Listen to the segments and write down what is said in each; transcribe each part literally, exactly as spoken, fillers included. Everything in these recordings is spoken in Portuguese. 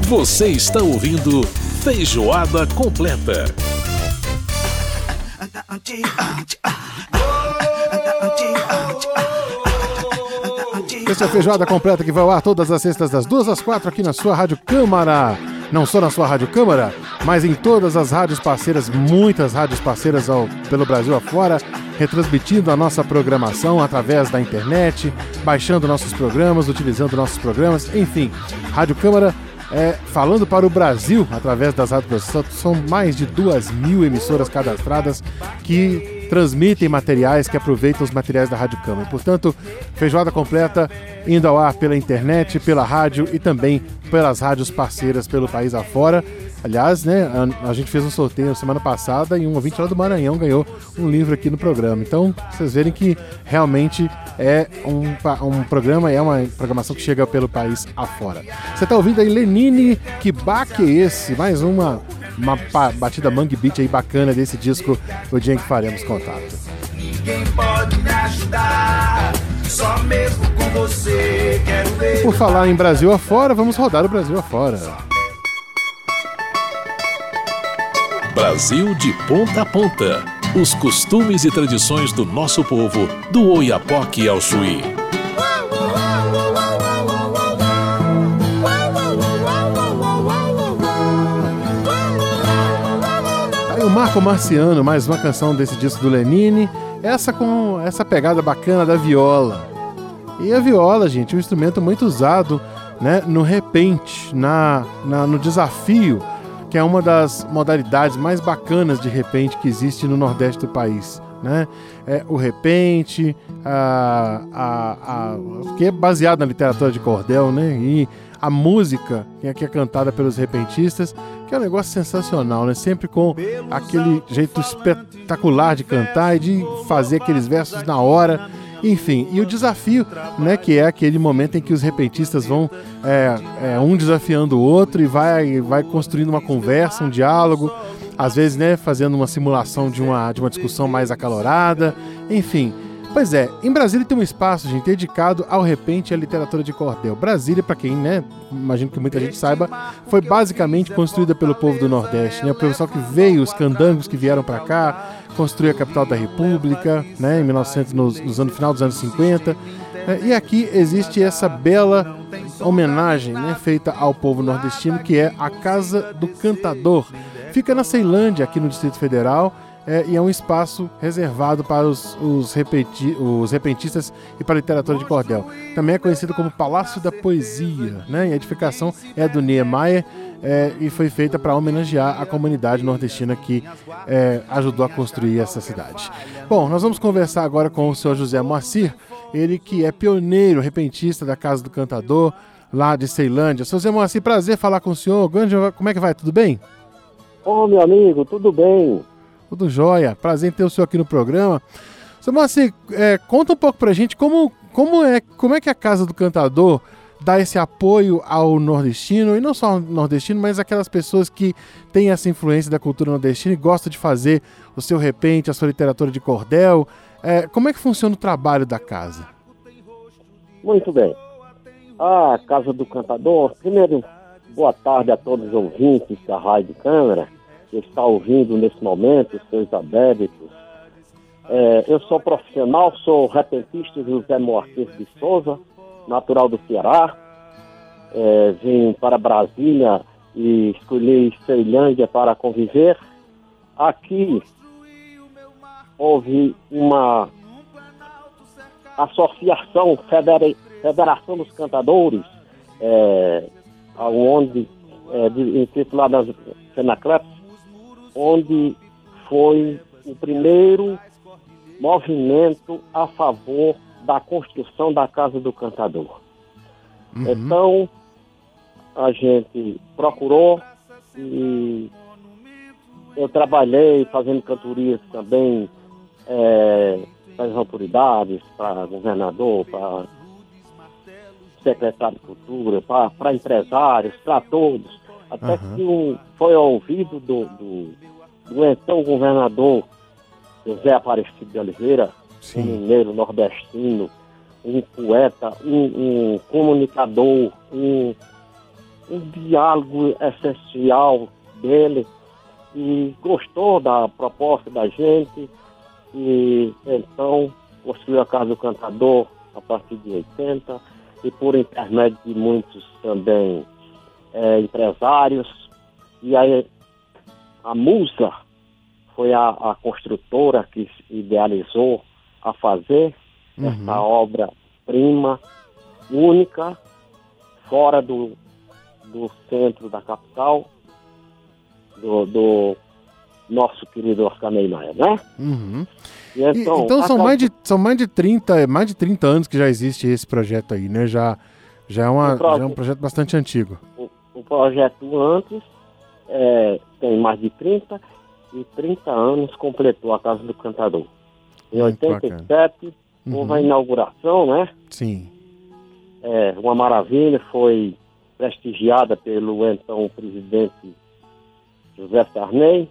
Você está ouvindo Feijoada Completa. Essa é a Feijoada Completa que vai ao ar todas as sextas das duas às quatro aqui na sua Rádio Câmara. Não só na sua Rádio Câmara, mas em todas as rádios parceiras, muitas rádios parceiras ao, pelo Brasil afora, retransmitindo a nossa programação através da internet, baixando nossos programas, utilizando nossos programas, enfim. Rádio Câmara é, falando para o Brasil através das rádios. São mais de duas mil emissoras cadastradas que transmitem materiais, que aproveitam os materiais da Rádio Câmara. Portanto, Feijoada Completa indo ao ar pela internet, pela rádio e também pelas rádios parceiras pelo país afora. Aliás, né, a, a gente fez um sorteio semana passada e um ouvinte lá do Maranhão ganhou um livro aqui no programa. Então, vocês verem que realmente é um, um programa, é uma programação que chega pelo país afora. Você está ouvindo aí Lenine, que baque é esse? Mais uma, uma batida mangue beat aí bacana desse disco, O Dia em que Faremos Contato. Ninguém pode me ajudar, só mesmo com você quero ver. Por falar em Brasil afora, vamos rodar o Brasil afora. Brasil de ponta a ponta. Os costumes e tradições do nosso povo, do Oiapoque ao Chuí. Aí o Marco Marciano, mais uma canção desse disco do Lenine, essa com essa pegada bacana da viola. E a viola, gente, é um instrumento muito usado, né, no repente, na, na, no desafio, que é uma das modalidades mais bacanas de repente que existe no Nordeste do país, né? É o repente, a, a, a, que é baseado na literatura de cordel, né? E a música que é, que é cantada pelos repentistas, que é um negócio sensacional, né? Sempre com aquele jeito espetacular de cantar e de fazer aqueles versos na hora. Enfim, e o desafio, né, que é aquele momento em que os repentistas vão é, é, um desafiando o outro e vai, vai construindo uma conversa, um diálogo, às vezes, né, fazendo uma simulação de uma, de uma discussão mais acalorada, enfim. Pois é, em Brasília tem um espaço, gente, dedicado ao repente e à literatura de cordel. Brasília, para quem, né, imagino que muita gente saiba, foi basicamente construída pelo povo do Nordeste, né, o pessoal que veio, os candangos que vieram para cá, construiu a capital da República, né, em mil e novecentos, nos, nos anos, final dos anos cinquenta, né, e aqui existe essa bela homenagem, né, feita ao povo nordestino, que é a Casa do Cantador. Fica na Ceilândia, aqui no Distrito Federal, é, e é um espaço reservado para os, os, repeti, os repentistas e para a literatura de cordel. Também é conhecido como Palácio da Poesia, né, e a edificação é do Niemeyer, é, e foi feita para homenagear a comunidade nordestina que é, ajudou a construir essa cidade. Bom, nós vamos conversar agora com o senhor José Moacir, ele que é pioneiro repentista da Casa do Cantador, lá de Ceilândia. Senhor José Moacir, prazer falar com o senhor. Como é que vai? Tudo bem? Ô, meu amigo, tudo bem? Tudo jóia. Prazer em ter o senhor aqui no programa. Senhor Moacir, é, conta um pouco pra gente como, como, é, como é que a Casa do Cantador dá esse apoio ao nordestino, e não só ao nordestino, mas aquelas pessoas que têm essa influência da cultura nordestina e gostam de fazer o seu repente, a sua literatura de cordel. É, como é que funciona o trabalho da casa? Muito bem. A Casa do Cantador, primeiro, boa tarde a todos os ouvintes da Rádio Câmara, que está ouvindo nesse momento, seus adébitos. É, eu sou profissional, sou repentista José Moacir de Souza, natural do Ceará. É, vim para Brasília e escolhi Ceilândia para conviver. Aqui houve uma associação, federa, Federação dos Cantadores, é, onde, é, intitulada FENACLEPS, onde foi o primeiro movimento a favor da construção da Casa do Cantador. Uhum. Então, a gente procurou e eu trabalhei fazendo cantorias também é, para as autoridades, para governador, para secretário de cultura, para, para empresários, para todos. Até uhum. que um, foi ao ouvido do, do, do então governador José Aparecido de Oliveira, Sim. um mineiro nordestino, um poeta, um, um comunicador, um, um diálogo essencial dele e gostou da proposta da gente e então construiu a Casa do Cantador a partir de oitenta e por intermédio de muitos também é, empresários. E aí a Musa foi a, a construtora que idealizou a fazer uhum. essa obra-prima única, fora do, do centro da capital, do, do nosso querido Oscar Niemeyer, né? Uhum. E então, e, então são, mais de, são mais de trinta, mais de trinta anos que já existe esse projeto aí, né? Já, já, é, uma, projeto, já é um projeto bastante antigo. O, o projeto antes é, tem mais de trinta e trinta anos completou a Casa do Cantador. Em muito oitenta e sete uhum. houve a inauguração, né? Sim. É, uma maravilha, foi prestigiada pelo então presidente José Sarney,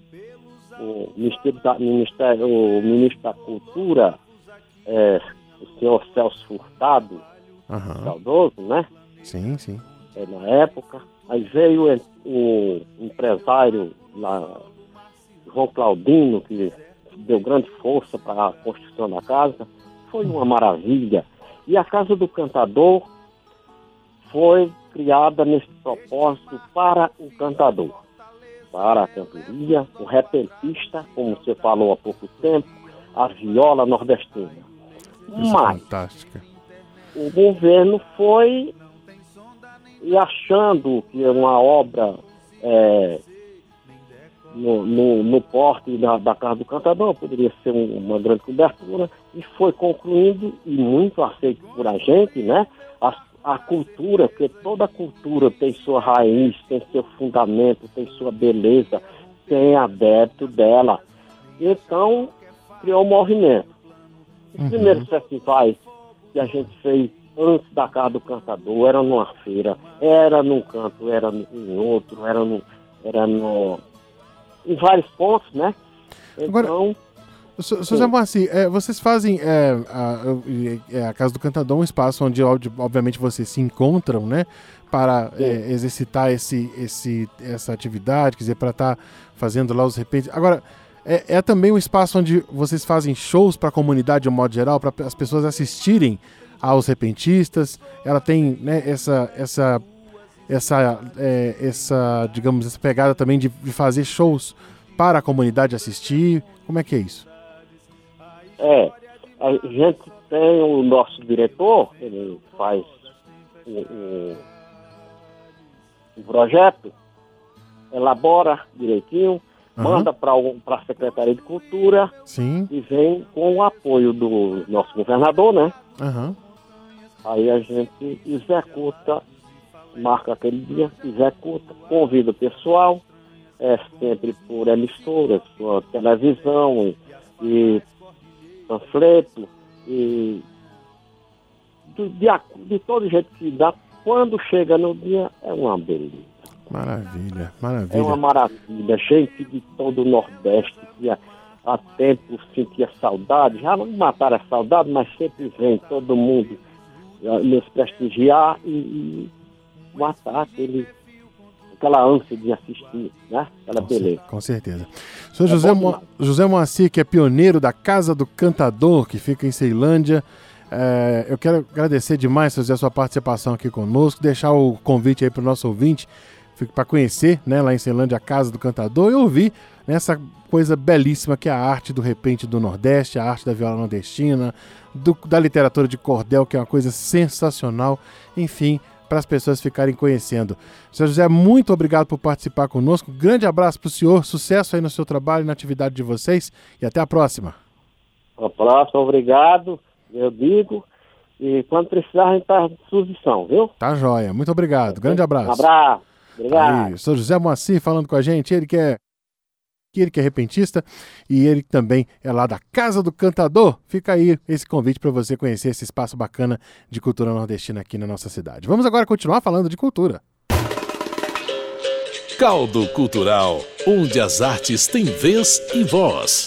o ministro da, ministério, o ministro da Cultura, é, o senhor Celso Furtado, uhum. saudoso, né? Sim, sim. É, na época. Aí veio o empresário lá, João Claudino, que deu grande força para a construção da casa. Foi uma maravilha. E a Casa do Cantador foi criada nesse propósito para o cantador, para a cantoria, o repentista, como você falou há pouco tempo, a viola nordestina. Isso. Mas fantástica. O governo foi e achando que uma obra é, no, no, no porte da, da Casa do Cantador poderia ser um, uma grande cobertura, e foi concluindo, e muito aceito por a gente, né? A, a cultura, porque toda cultura tem sua raiz, tem seu fundamento, tem sua beleza, tem adepto dela. Então, criou um movimento. Os uhum. primeiros festivais que a gente fez antes da Casa do Cantador era numa feira, era num canto, era em outro, era no, era no em vários pontos, né? Então, agora, José Moacir, é, vocês fazem é, a, a Casa do Cantador um espaço onde obviamente vocês se encontram, né? Para é, exercitar esse, esse, essa atividade, quer dizer, para estar tá fazendo lá os repentes. Agora, é, é também um espaço onde vocês fazem shows para a comunidade de um modo geral, para as pessoas assistirem aos repentistas. Ela tem, né, essa, essa, essa, é, essa, digamos, essa pegada também de, de fazer shows para a comunidade assistir. Como é que é isso? É, a gente tem o nosso diretor, ele faz o, o, o projeto, elabora direitinho, uhum. manda para a Secretaria de Cultura. Sim. E vem com o apoio do nosso governador, né? Uhum. Aí a gente executa, marca aquele dia, executa, convida o pessoal, é sempre por emissoras, por televisão e, e panfleto, e de, de, de todo jeito que dá. Quando chega no dia, é uma beleza. Maravilha, maravilha. É uma maravilha. Gente de todo o Nordeste que há, há tempo sentia saudade, já não mataram a saudade, mas sempre vem todo mundo nos prestigiar e, e matar aquele, aquela ânsia de assistir, né? Aquela com beleza. Com certeza. O senhor é José, Mo, José Moacir, que é pioneiro da Casa do Cantador, que fica em Ceilândia. É, eu quero agradecer demais, José, a sua participação aqui conosco, deixar o convite aí para o nosso ouvinte, para conhecer, né, lá em Ceilândia, a Casa do Cantador, e ouvir nessa coisa belíssima que é a arte do repente do Nordeste, a arte da viola nordestina, do, da literatura de cordel, que é uma coisa sensacional, enfim, para as pessoas ficarem conhecendo. Senhor José, muito obrigado por participar conosco, grande abraço para o senhor, sucesso aí no seu trabalho, na atividade de vocês, e até a próxima. Até a próxima, obrigado, eu digo, e quando precisar a gente está à disposição, viu? Tá joia, muito obrigado, grande abraço. Um abraço, obrigado. Aí, o senhor José Moacir falando com a gente, ele que é ele que é repentista e ele também é lá da Casa do Cantador. Fica aí esse convite para você conhecer esse espaço bacana de cultura nordestina aqui na nossa cidade. Vamos agora continuar falando de cultura. Caldo Cultural, onde as artes têm vez e voz.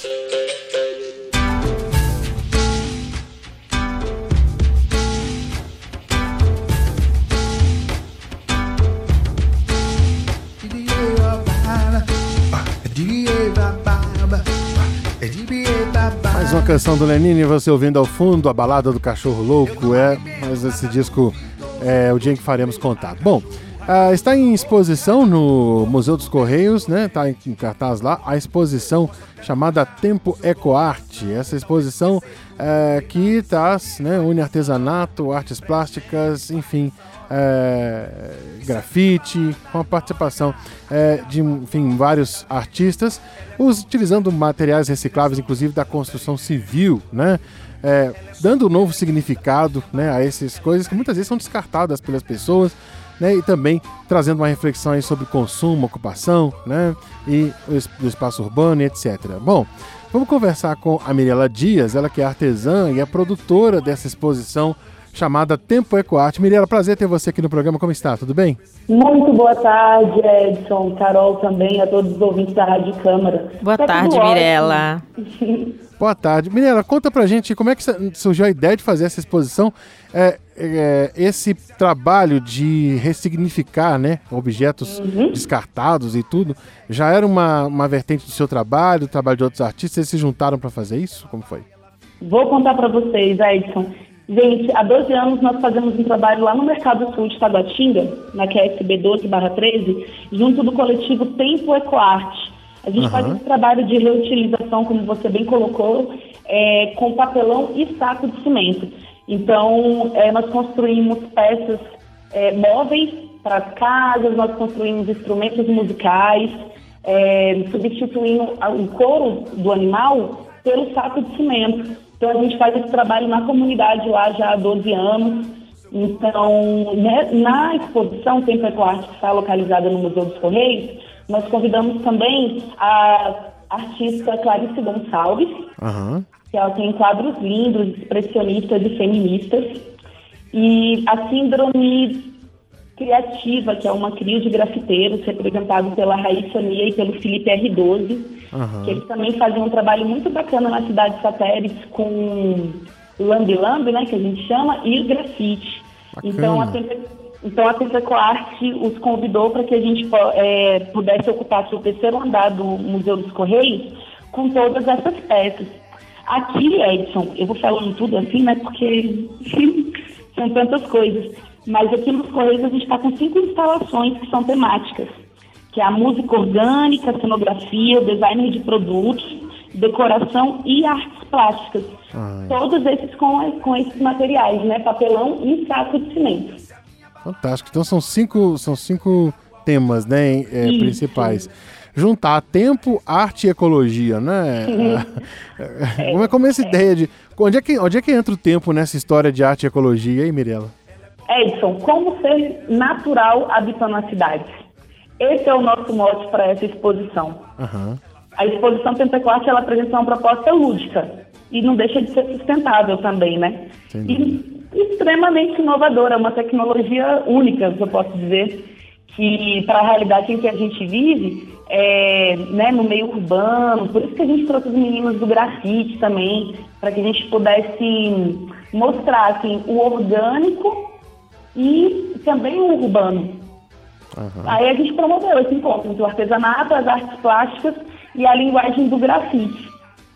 uma canção do Lenine, você ouvindo ao fundo a balada do Cachorro Louco, é, mas esse disco é o dia em que faremos contato. Bom, uh, está em exposição no Museu dos Correios, né? Está em, em cartaz lá, a exposição chamada Tempo Ecoarte. Essa exposição uh, que traz, né, une artesanato, artes plásticas, enfim, uh, grafite, com a participação uh, de, enfim, vários artistas, os, utilizando materiais recicláveis, inclusive da construção civil, né? É, dando um novo significado, né, a essas coisas que muitas vezes são descartadas pelas pessoas, né, e também trazendo uma reflexão aí sobre consumo, ocupação, né, e o espaço urbano, e etcétera. Bom, vamos conversar com a Mirela Dias, ela que é artesã e é produtora dessa exposição chamada Tempo Ecoarte. Mirela, prazer ter você aqui no programa, como está? Tudo bem? Muito boa tarde, Edson, Carol também, a todos os ouvintes da Rádio Câmara. Boa tá tarde, Mirela. Boa tarde. Mirela, conta pra gente como é que surgiu a ideia de fazer essa exposição, é, é, esse trabalho de ressignificar, né, objetos uhum. descartados e tudo, já era uma, uma vertente do seu trabalho, do trabalho de outros artistas, vocês se juntaram para fazer isso? Como foi? Vou contar para vocês, Edson. Gente, há doze anos nós fazemos um trabalho lá no Mercado Sul de Taguatinga, na Q S B doze barra treze, junto do coletivo Tempo Ecoarte. A gente uhum. faz esse trabalho de reutilização, como você bem colocou, é, com papelão e saco de cimento. Então, é, nós construímos peças é, móveis para as casas, nós construímos instrumentos musicais, é, substituindo o couro do animal pelo saco de cimento. Então, a gente faz esse trabalho na comunidade lá já há doze anos. Então, né, na exposição Tempo Ecoarte, que está localizada no Museu dos Correios, nós convidamos também a artista Clarice Gonçalves, uhum. que ela tem quadros lindos, expressionistas e feministas. E a Síndrome Criativa, que é uma trio de grafiteiros, representado pela Raíssa Nia e pelo Felipe R doze, uhum. que eles também fazem um trabalho muito bacana na cidade satélite com lambi-lambi, né, que a gente chama, e grafite. Bacana. Então, a Tempo Então, a Tempo Ecoarte os convidou para que a gente é, pudesse ocupar o terceiro andar do Museu dos Correios com todas essas peças. Aqui, Edson, eu vou falando tudo assim, né, porque são tantas coisas, mas aqui nos Correios a gente está com cinco instalações que são temáticas, que é a música orgânica, cenografia, design de produtos, decoração e artes plásticas. Ai. Todos esses com, com esses materiais, né, papelão e saco de cimento. Fantástico. Então são cinco, são cinco temas, né, é, principais. Juntar tempo, arte e ecologia, né? É. Como é como essa é. ideia de... Onde é, que, onde é que entra o tempo nessa história de arte e ecologia, hein, Mirela? Edson, como ser natural habitando a cidade? Esse é o nosso mote para essa exposição. Uhum. A exposição Tempo Ecoarte, ela apresenta uma proposta lúdica e não deixa de ser sustentável também, né? Entendi. E extremamente inovadora, uma tecnologia única, eu posso dizer, que para a realidade em que a gente vive, é, né, no meio urbano, por isso que a gente trouxe os meninos do grafite também, para que a gente pudesse mostrar assim, o orgânico e também o urbano. Uhum. Aí a gente promoveu esse encontro entre o artesanato, as artes plásticas e a linguagem do grafite.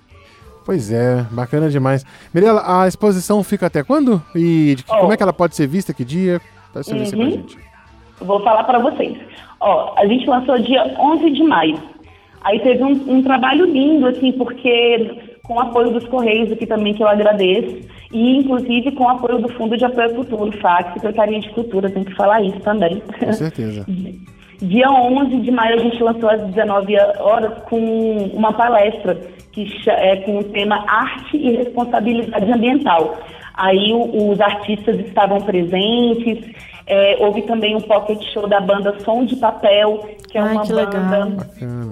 Pois é, bacana demais. Mirela, a exposição fica até quando? E de que, oh. como é que ela pode ser vista? Que dia? Tá uhum. pra gente. Vou falar para vocês. Ó, a gente lançou dia onze de maio. Aí teve um, um trabalho lindo, assim, porque com o apoio dos Correios aqui também, que eu agradeço, e inclusive com o apoio do Fundo de Apoio à Cultura, o F A C, Secretaria de Cultura, tem que falar isso também. Com certeza. Dia onze de maio a gente lançou às dezenove horas com uma palestra que é com o tema Arte e Responsabilidade Ambiental. Aí o, os artistas estavam presentes, é, houve também um pocket show da banda Som de Papel, que é Ai, uma que banda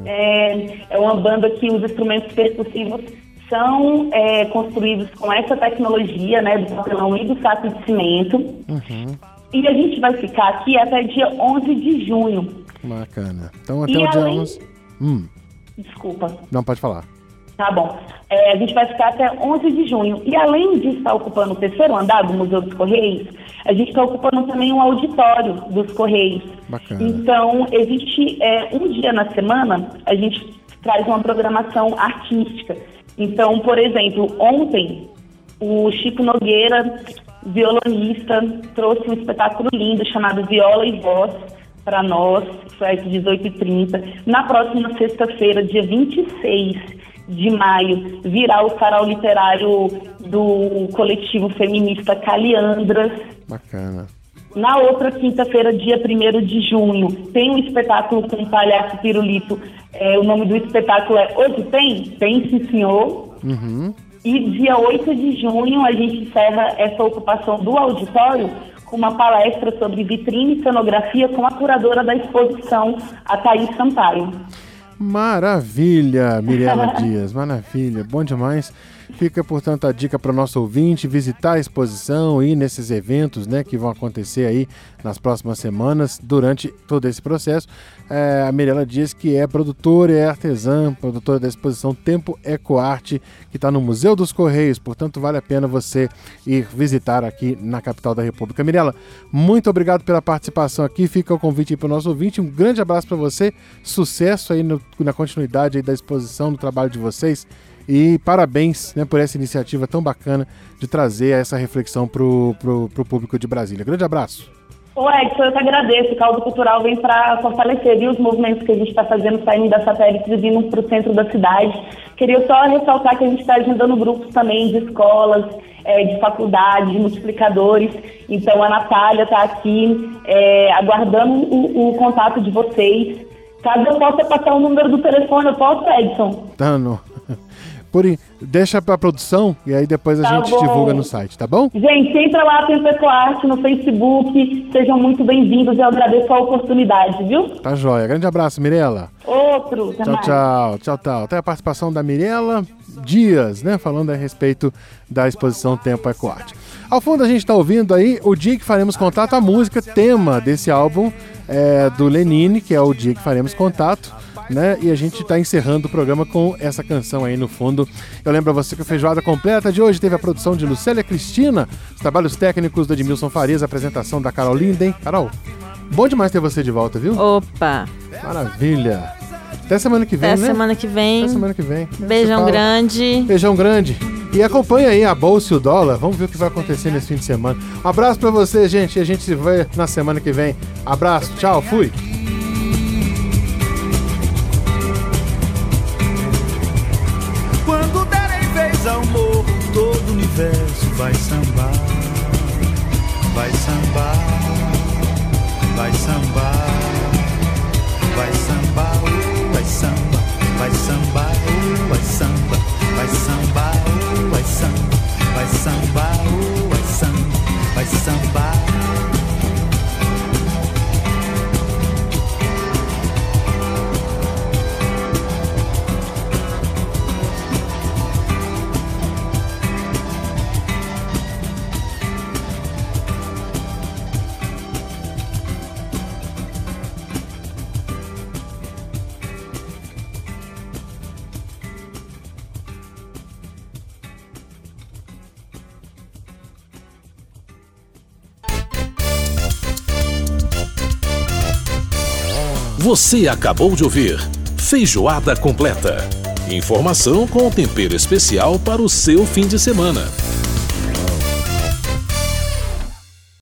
é, é uma banda que os instrumentos percussivos são é, construídos com essa tecnologia, né, do papelão e do saco de cimento. Uhum. E a gente vai ficar aqui até dia onze de junho. Bacana. Então até e o dia além... onze... Hum. Desculpa. Não, pode falar. Tá bom. É, a gente vai ficar até onze de junho. E além de estar ocupando o terceiro andar do Museu dos Correios, a gente está ocupando também um auditório dos Correios. Bacana. Então, existe é, um dia na semana, a gente traz uma programação artística, Então, por exemplo, ontem o Chico Nogueira, violonista, trouxe um espetáculo lindo chamado Viola e Voz para nós, foi às dezoito e trinta. Na próxima sexta-feira, dia vinte e seis de maio, virá o sarau literário do coletivo feminista Caliandras. Bacana. Na outra quinta-feira, dia primeiro de junho, tem um espetáculo com o palhaço Pirulito. É, o nome do espetáculo é Hoje Tem? Tem, sim, senhor. Uhum. E dia oito de junho, a gente encerra essa ocupação do auditório com uma palestra sobre vitrine e cenografia com a curadora da exposição, a Thaís Sampaio. Maravilha, Mirela Dias, maravilha, bom demais. Fica, portanto, a dica para o nosso ouvinte visitar a exposição e ir nesses eventos, né, que vão acontecer aí nas próximas semanas, durante todo esse processo. É, a Mirela Dias, que é produtora e é artesã, produtora da exposição Tempo Ecoarte, que está no Museu dos Correios, portanto, vale a pena você ir visitar aqui na capital da República. Mirela, muito obrigado pela participação aqui, fica o convite aí para o nosso ouvinte, um grande abraço para você, sucesso aí no, na continuidade aí da exposição, no trabalho de vocês. E parabéns, né, por essa iniciativa tão bacana de trazer essa reflexão para o pro, pro público de Brasília. Grande abraço. Ô Edson, eu que agradeço. O Caldo Cultural vem para fortalecer, viu, os movimentos que a gente está fazendo, saindo da satélite e vindo para o centro da cidade. Queria só ressaltar que a gente está agendando grupos também de escolas, é, de faculdade, de multiplicadores. Então a Natália está aqui é, aguardando o, o contato de vocês. Caso eu possa passar o número do telefone, eu posso, Edson? Tá, não. Por, deixa pra produção e aí depois a tá gente bom. divulga no site, tá bom? Gente, entra lá, Tempo Ecoarte no Facebook, sejam muito bem-vindos e eu agradeço a oportunidade, viu? Tá joia. Grande abraço, Mirela. Outro. Tchau, mais. tchau, tchau, tchau. Até a participação da Mirela Dias, né, falando a respeito da exposição Tempo Ecoarte. Ao fundo a gente tá ouvindo aí O Dia que Faremos Contato, a música tema desse álbum é, do Lenine, que é O Dia que Faremos Contato, né? E a gente está encerrando o programa com essa canção aí no fundo. Eu lembro a você que a Feijoada Completa de hoje teve a produção de Lucélia Cristina, os trabalhos técnicos do Edmilson Farias, a apresentação da Carol Linden. Carol, bom demais ter você de volta, viu? Opa! Maravilha! Até semana que vem, Até né? semana que vem. Até semana que vem. Beijão grande. Beijão grande. E acompanha aí a Bolsa e o Dólar. Vamos ver o que vai acontecer nesse fim de semana. Um abraço pra você, gente. E a gente se vê na semana que vem. Abraço. Tchau. Fui. Quando derem vez ao morro, todo o universo vai sambar. Vai sambar. Vai sambar. Vai sambar. Vai samba, vai sambar, vai samba, vai sambar, vai samba, vai sambar, vai samba, vai sambar. Você acabou de ouvir Feijoada Completa. Informação com tempero especial para o seu fim de semana.